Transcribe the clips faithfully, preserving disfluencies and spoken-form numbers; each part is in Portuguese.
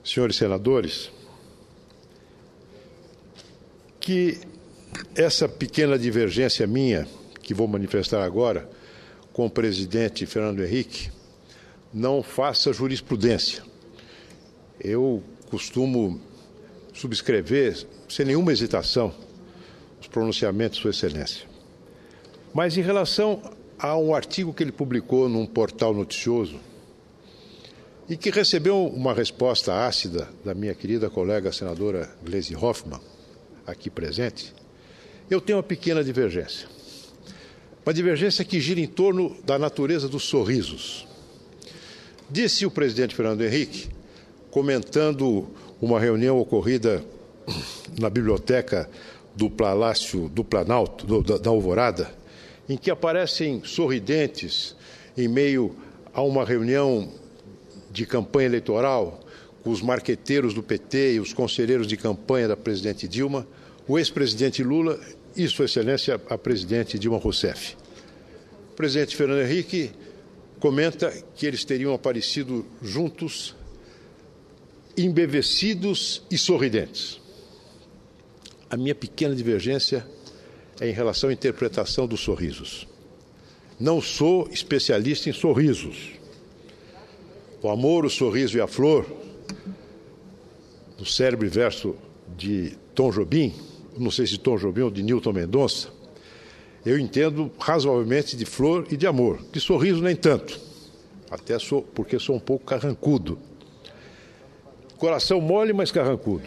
senhores senadores, que essa pequena divergência minha, que vou manifestar agora, com o presidente Fernando Henrique, não faça jurisprudência. Eu costumo subscrever, sem nenhuma hesitação, os pronunciamentos de Sua Excelência. Mas em relação a um artigo que ele publicou num portal noticioso e que recebeu uma resposta ácida da minha querida colega senadora Gleisi Hoffmann, aqui presente, eu tenho uma pequena divergência. Uma divergência que gira em torno da natureza dos sorrisos. Disse o presidente Fernando Henrique, comentando uma reunião ocorrida na biblioteca do Palácio do Planalto, do, da, da Alvorada, em que aparecem sorridentes em meio a uma reunião de campanha eleitoral com os marqueteiros do P T e os conselheiros de campanha da presidente Dilma, o ex-presidente Lula e Sua Excelência a presidente Dilma Rousseff. O presidente Fernando Henrique comenta que eles teriam aparecido juntos, embevecidos e sorridentes. A minha pequena divergência é em relação à interpretação dos sorrisos. Não sou especialista em sorrisos. O amor, o sorriso e a flor, do célebre verso de Tom Jobim, não sei se Tom Jobim ou de Newton Mendonça, eu entendo razoavelmente de flor e de amor. De sorriso, nem tanto, até sou, porque sou um pouco carrancudo. Coração mole, mas carrancudo.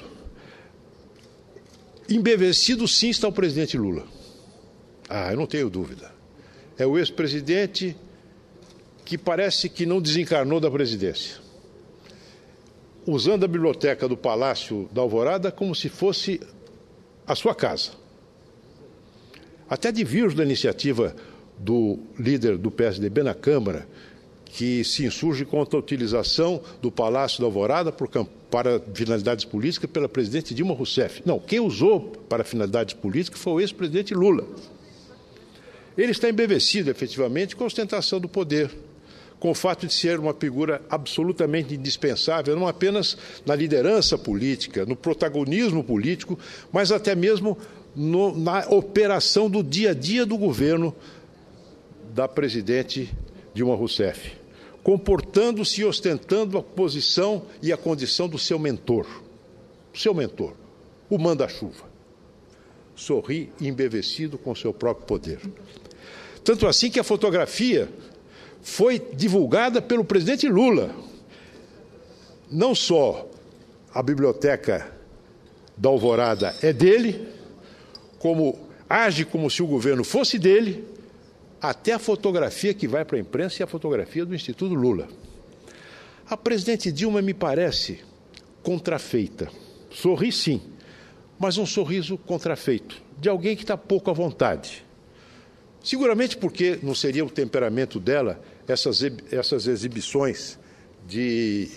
Embevecido, sim, está o presidente Lula. Ah, eu não tenho dúvida. É o ex-presidente que parece que não desencarnou da presidência, usando a biblioteca do Palácio da Alvorada como se fosse a sua casa. Até divirjo da iniciativa do líder do P S D B na Câmara, que se insurge contra a utilização do Palácio da Alvorada por, para finalidades políticas pela presidente Dilma Rousseff. Não, quem usou para finalidades políticas foi o ex-presidente Lula. Ele está embevecido, efetivamente, com a ostentação do poder, com o fato de ser uma figura absolutamente indispensável, não apenas na liderança política, no protagonismo político, mas até mesmo no, na operação do dia a dia do governo da presidente Dilma Rousseff, comportando-se e ostentando a posição e a condição do seu mentor, seu mentor, o manda-chuva. Sorri embevecido com seu próprio poder. Tanto assim que a fotografia foi divulgada pelo presidente Lula. Não só a biblioteca da Alvorada é dele, como age como se o governo fosse dele, até a fotografia que vai para a imprensa e a fotografia do Instituto Lula. A presidente Dilma me parece contrafeita. Sorri sim, mas um sorriso contrafeito, de alguém que está pouco à vontade. Seguramente porque não seria o temperamento dela essas, essas exibições de,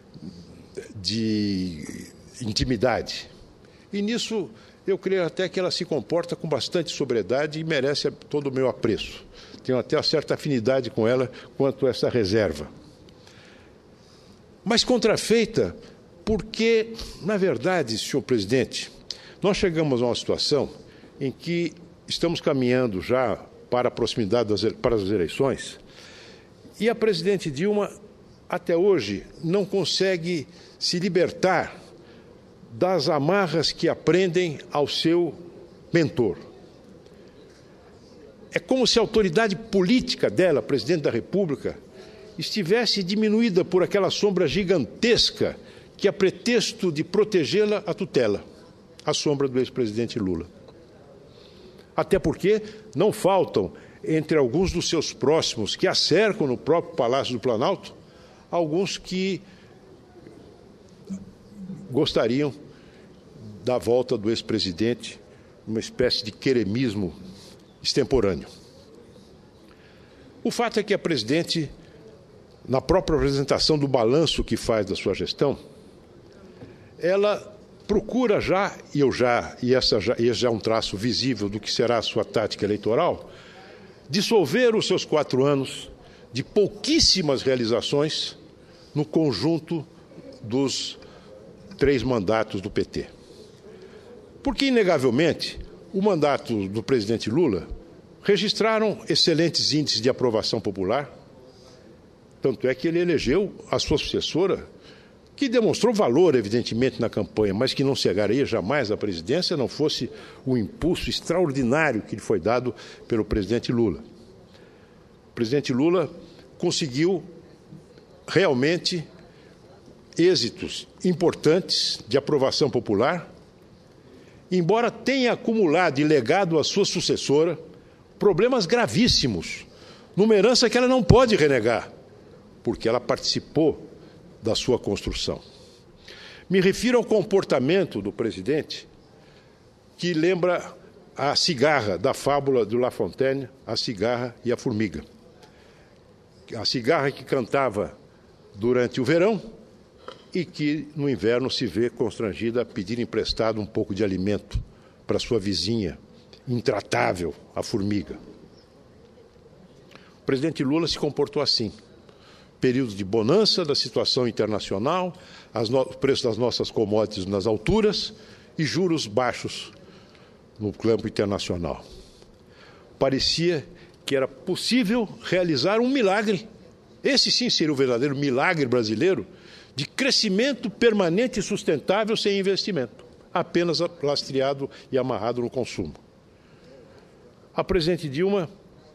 de intimidade. E nisso eu creio até que ela se comporta com bastante sobriedade e merece todo o meu apreço. Tenho até uma certa afinidade com ela quanto a essa reserva. Mas contrafeita porque, na verdade, senhor presidente, nós chegamos a uma situação em que estamos caminhando já para a proximidade das, para as eleições e a presidente Dilma, até hoje, não consegue se libertar das amarras que aprendem ao seu mentor. É como se a autoridade política dela, presidente da República, estivesse diminuída por aquela sombra gigantesca que, a pretexto de protegê-la, a tutela, a sombra do ex-presidente Lula. Até porque não faltam, entre alguns dos seus próximos que a cercam no próprio Palácio do Planalto, alguns que gostariam da volta do ex-presidente, uma espécie de queremismo extemporâneo. O fato é que a presidente, na própria apresentação do balanço que faz da sua gestão, ela procura já, e eu já, e essa já, esse já é um traço visível do que será a sua tática eleitoral, dissolver os seus quatro anos de pouquíssimas realizações no conjunto dos três mandatos do P T. Porque, inegavelmente, o mandato do presidente Lula registraram excelentes índices de aprovação popular, tanto é que ele elegeu a sua sucessora, que demonstrou valor, evidentemente, na campanha, mas que não chegaria jamais à presidência, não fosse o impulso extraordinário que lhe foi dado pelo presidente Lula. O presidente Lula conseguiu realmente êxitos importantes de aprovação popular, embora tenha acumulado e legado à sua sucessora problemas gravíssimos, numa herança que ela não pode renegar, porque ela participou da sua construção. Me refiro ao comportamento do presidente, que lembra a cigarra da fábula do La Fontaine, a cigarra e a formiga. A cigarra que cantava durante o verão e que no inverno se vê constrangida a pedir emprestado um pouco de alimento para sua vizinha, intratável, a formiga. O presidente Lula se comportou assim. Período de bonança da situação internacional, as no... o preço das nossas commodities nas alturas e juros baixos no campo internacional. Parecia que era possível realizar um milagre, esse sim seria o verdadeiro milagre brasileiro, de crescimento permanente e sustentável sem investimento, apenas lastreado e amarrado no consumo. A presidente Dilma,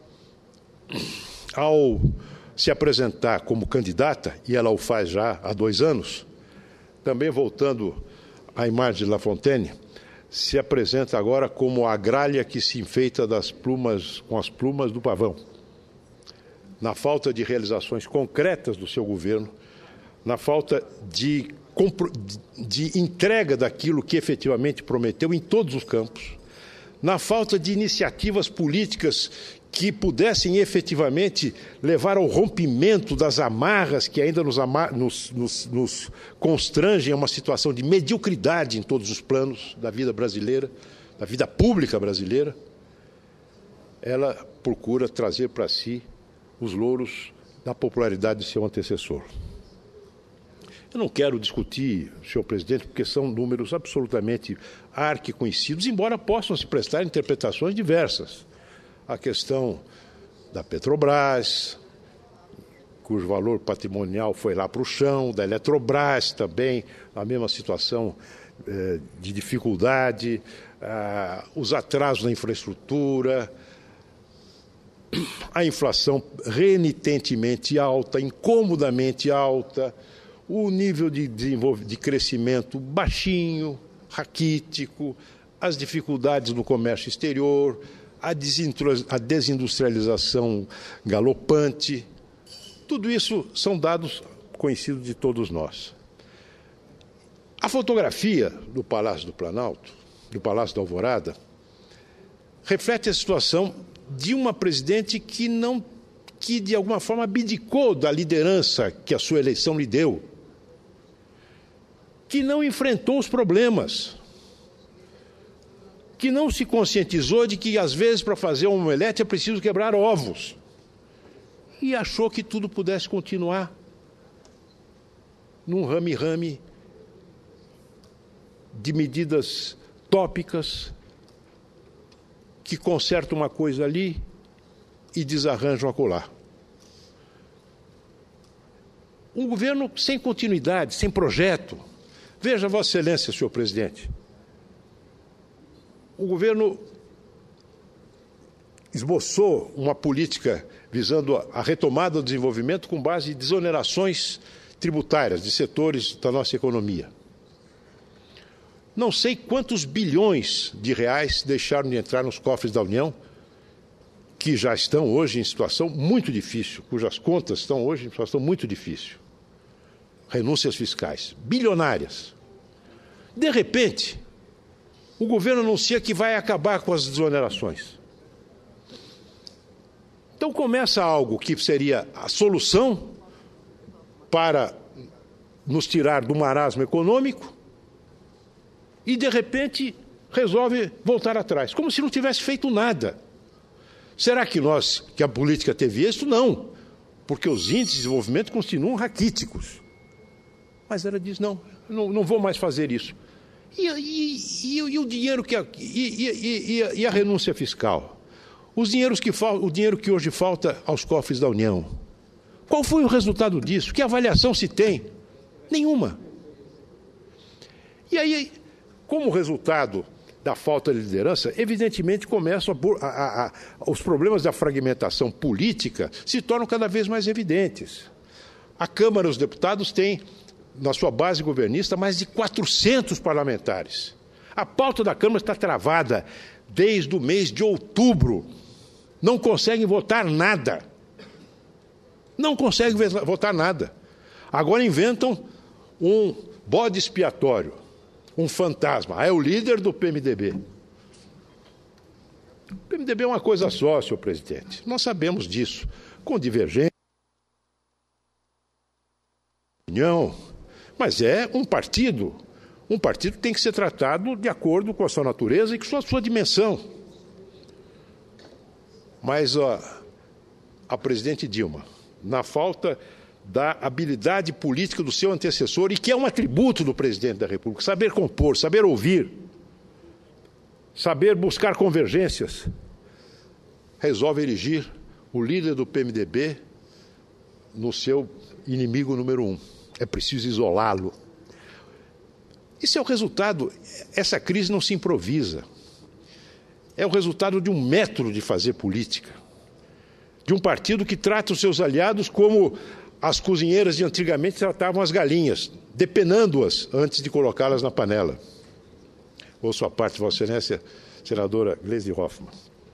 ao se apresentar como candidata, e ela o faz já há dois anos, também voltando à imagem de La Fontaine, se apresenta agora como a gralha que se enfeita das plumas, com as plumas do pavão. Na falta de realizações concretas do seu governo, na falta de, de entrega daquilo que efetivamente prometeu em todos os campos, na falta de iniciativas políticas que pudessem efetivamente levar ao rompimento das amarras que ainda nos, nos, nos, nos constrangem a uma situação de mediocridade em todos os planos da vida brasileira, da vida pública brasileira, ela procura trazer para si os louros da popularidade de seu antecessor. Eu não quero discutir, senhor presidente, porque são números absolutamente arquiconhecidos, embora possam se prestar interpretações diversas. A questão da Petrobras, cujo valor patrimonial foi lá para o chão, da Eletrobras também, a mesma situação eh, de dificuldade, ah, os atrasos na infraestrutura, a inflação renitentemente alta, incomodamente alta, o nível de, de crescimento baixinho, raquítico, as dificuldades no comércio exterior, a desindustrialização galopante. Tudo isso são dados conhecidos de todos nós. A fotografia do Palácio do Planalto, do Palácio da Alvorada, reflete a situação de uma presidente que, não, que de alguma forma abdicou da liderança que a sua eleição lhe deu, que não enfrentou os problemas, que não se conscientizou de que, às vezes, para fazer um omelete é preciso quebrar ovos, e achou que tudo pudesse continuar num rame-rame de medidas tópicas que consertam uma coisa ali e desarranjam acolá. Um governo sem continuidade, sem projeto. Veja, Vossa Excelência, senhor presidente, o governo esboçou uma política visando a retomada do desenvolvimento com base em desonerações tributárias de setores da nossa economia. Não sei quantos bilhões de reais deixaram de entrar nos cofres da União, que já estão hoje em situação muito difícil, cujas contas estão hoje em situação muito difícil. Renúncias fiscais, bilionárias. De repente, o governo anuncia que vai acabar com as desonerações. Então começa algo que seria a solução para nos tirar do marasmo econômico e, de repente, resolve voltar atrás, como se não tivesse feito nada. Será que nós, que a política teve êxito? Não, porque os índices de desenvolvimento continuam raquíticos. Mas ela diz, não, não, não vou mais fazer isso. E, e, e, e o dinheiro que a, e, e, e, e a renúncia fiscal? Os dinheiros que fal, o dinheiro que hoje falta aos cofres da União. Qual foi o resultado disso? Que avaliação se tem? Nenhuma. E aí, como resultado da falta de liderança, evidentemente começam a, a, a, os problemas da fragmentação política se tornam cada vez mais evidentes. A Câmara dos Deputados tem, na sua base governista, mais de quatrocentos parlamentares. A pauta da Câmara está travada desde o mês de outubro. Não conseguem votar nada. Não conseguem votar nada. Agora inventam um bode expiatório, um fantasma. Ah, é o líder do P M D B. O P M D B é uma coisa só, senhor presidente. Nós sabemos disso. Com divergência, união, mas é um partido. Um partido tem que ser tratado de acordo com a sua natureza e com a sua dimensão. Mas ó, a presidente Dilma, na falta da habilidade política do seu antecessor, e que é um atributo do presidente da República, saber compor, saber ouvir, saber buscar convergências, resolve erigir o líder do P M D B no seu inimigo número um. É preciso isolá-lo. Isso é o resultado, essa crise não se improvisa. É o resultado de um método de fazer política, de um partido que trata os seus aliados como as cozinheiras de antigamente tratavam as galinhas, depenando-as antes de colocá-las na panela. Ouço a parte, Vossa Excelência, senadora Gleisi Hoffmann.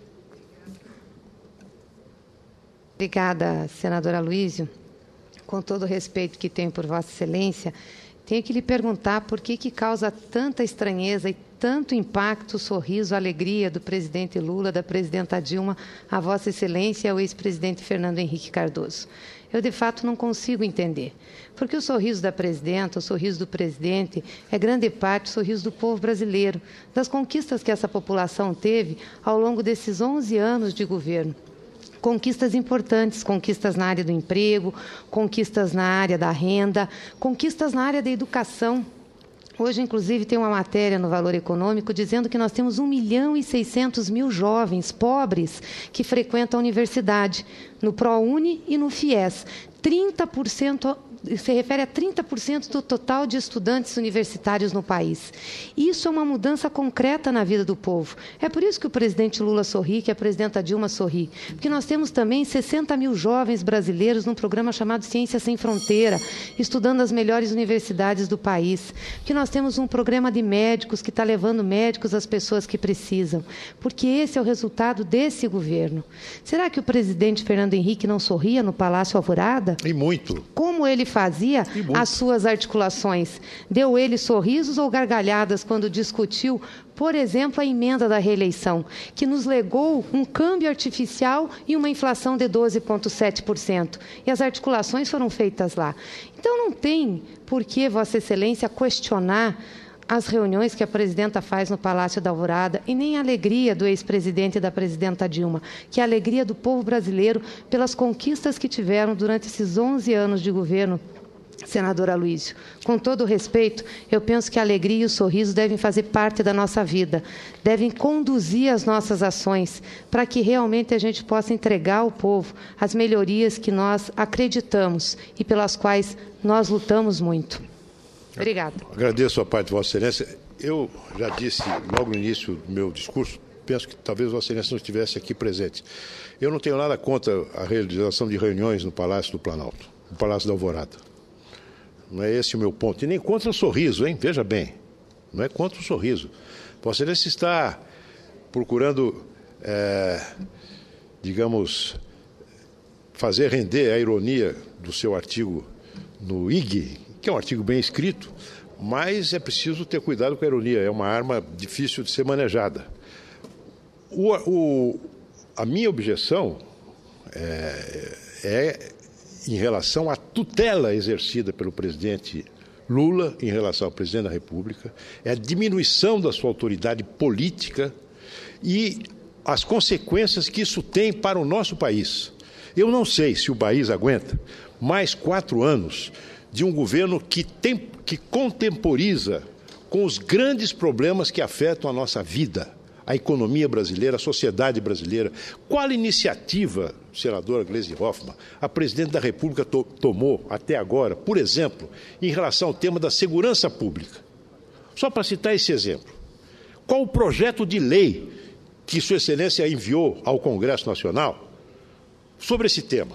Obrigada, senadora Aloísio. Com todo o respeito que tenho por Vossa Excelência, tenho que lhe perguntar por que, que causa tanta estranheza e tanto impacto o sorriso, a alegria do presidente Lula, da presidenta Dilma, a Vossa Excelência e ao ex-presidente Fernando Henrique Cardoso. Eu, de fato, não consigo entender. Porque o sorriso da presidenta, o sorriso do presidente, é grande parte o sorriso do povo brasileiro, das conquistas que essa população teve ao longo desses onze anos de governo. Conquistas importantes, conquistas na área do emprego, conquistas na área da renda, conquistas na área da educação. Hoje, inclusive, tem uma matéria no Valor Econômico dizendo que nós temos um milhão e seiscentos mil jovens pobres que frequentam a universidade, no ProUni e no FIES. trinta por cento se refere a trinta por cento do total de estudantes universitários no país. Isso é uma mudança concreta na vida do povo. É por isso que o presidente Lula sorri, que a presidenta Dilma sorri. Porque nós temos também sessenta mil jovens brasileiros num programa chamado Ciência Sem Fronteira, estudando as melhores universidades do país. Porque nós temos um programa de médicos que está levando médicos às pessoas que precisam. Porque esse é o resultado desse governo. Será que o presidente Fernando Henrique não sorria no Palácio Alvorada? E muito. Como ele fazia as suas articulações? Deu ele sorrisos ou gargalhadas quando discutiu, por exemplo, a emenda da reeleição, que nos legou um câmbio artificial e uma inflação de doze vírgula sete por cento. E as articulações foram feitas lá. Então, não tem por que Vossa Excelência questionar as reuniões que a presidenta faz no Palácio da Alvorada e nem a alegria do ex-presidente e da presidenta Dilma, que é a alegria do povo brasileiro pelas conquistas que tiveram durante esses onze anos de governo, senador Aloísio. Com todo o respeito, eu penso que a alegria e o sorriso devem fazer parte da nossa vida, devem conduzir as nossas ações para que realmente a gente possa entregar ao povo as melhorias que nós acreditamos e pelas quais nós lutamos muito. Obrigada. Agradeço a parte de Vossa Excelência. Eu já disse logo no início do meu discurso, penso que talvez Vossa Excelência não estivesse aqui presente. Eu não tenho nada contra a realização de reuniões no Palácio do Planalto, no Palácio da Alvorada. Não é esse o meu ponto. E nem contra o sorriso, hein? Veja bem. Não é contra o sorriso. Vossa Excelência está procurando, é, digamos, fazer render a ironia do seu artigo no I G, que é um artigo bem escrito, mas é preciso ter cuidado com a ironia, é uma arma difícil de ser manejada. O, o, a minha objeção é, é em relação à tutela exercida pelo presidente Lula em relação ao presidente da República, é a diminuição da sua autoridade política e as consequências que isso tem para o nosso país. Eu não sei se o país aguenta mais quatro anos de um presidente que de um governo que, tem, que contemporiza com os grandes problemas que afetam a nossa vida, a economia brasileira, a sociedade brasileira. Qual iniciativa, senadora Gleisi Hoffmann, a presidente da República to tomou até agora, por exemplo, em relação ao tema da segurança pública? Só para citar esse exemplo. Qual o projeto de lei que Sua Excelência enviou ao Congresso Nacional sobre esse tema?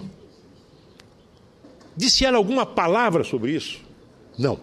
Disse ela alguma palavra sobre isso? Não.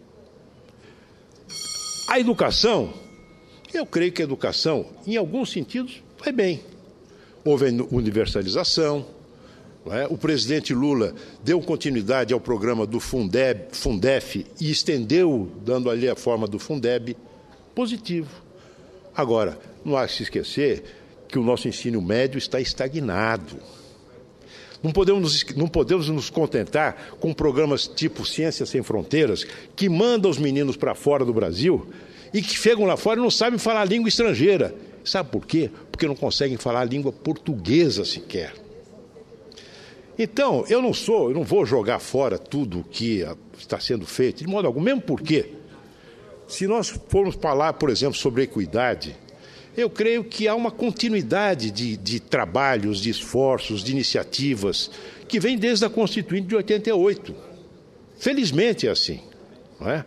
A educação, eu creio que a educação, em alguns sentidos, vai bem. Houve universalização, não é? O presidente Lula deu continuidade ao programa do Fundeb, Fundef e estendeu, dando ali a forma do Fundeb, positivo. Agora, não há que se esquecer que o nosso ensino médio está estagnado. Não podemos, não podemos nos contentar com programas tipo Ciências Sem Fronteiras, que mandam os meninos para fora do Brasil e que chegam lá fora e não sabem falar a língua estrangeira. Sabe por quê? Porque não conseguem falar a língua portuguesa sequer. Então, eu não sou, eu não vou jogar fora tudo o que está sendo feito, de modo algum, mesmo porque, se nós formos falar, por exemplo, sobre equidade, eu creio que há uma continuidade de, de trabalhos, de esforços, de iniciativas, que vem desde a Constituinte de oitenta e oito. Felizmente é assim, não é?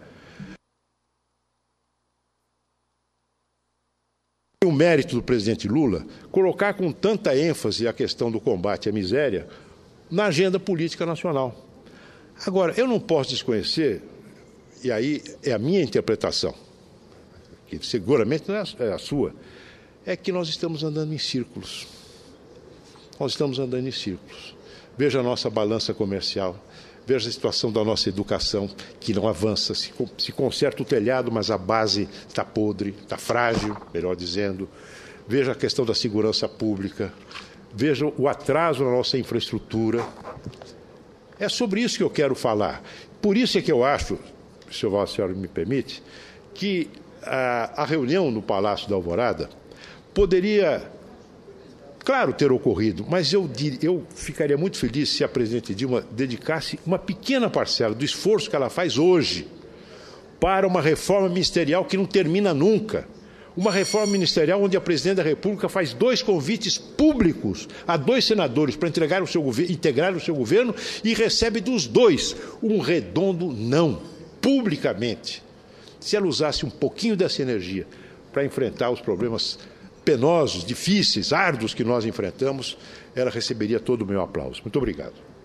O mérito do presidente Lula colocar com tanta ênfase a questão do combate à miséria na agenda política nacional. Agora, eu não posso desconhecer, e aí é a minha interpretação, que seguramente não é a sua, é que nós estamos andando em círculos. Nós estamos andando em círculos. Veja a nossa balança comercial, veja a situação da nossa educação, que não avança, se, se conserta o telhado, mas a base está podre, está frágil, melhor dizendo. Veja a questão da segurança pública, veja o atraso na nossa infraestrutura. É sobre isso que eu quero falar. Por isso é que eu acho, se a senhora me permite, que a, a reunião no Palácio da Alvorada poderia, claro, ter ocorrido, mas eu, eu ficaria muito feliz se a presidente Dilma dedicasse uma pequena parcela do esforço que ela faz hoje para uma reforma ministerial que não termina nunca. Uma reforma ministerial onde a presidente da República faz dois convites públicos a dois senadores para entregar o seu governo, integrar o seu governo e recebe dos dois um redondo não, publicamente. Se ela usasse um pouquinho dessa energia para enfrentar os problemas penosos, difíceis, árduos que nós enfrentamos, ela receberia todo o meu aplauso. Muito obrigado.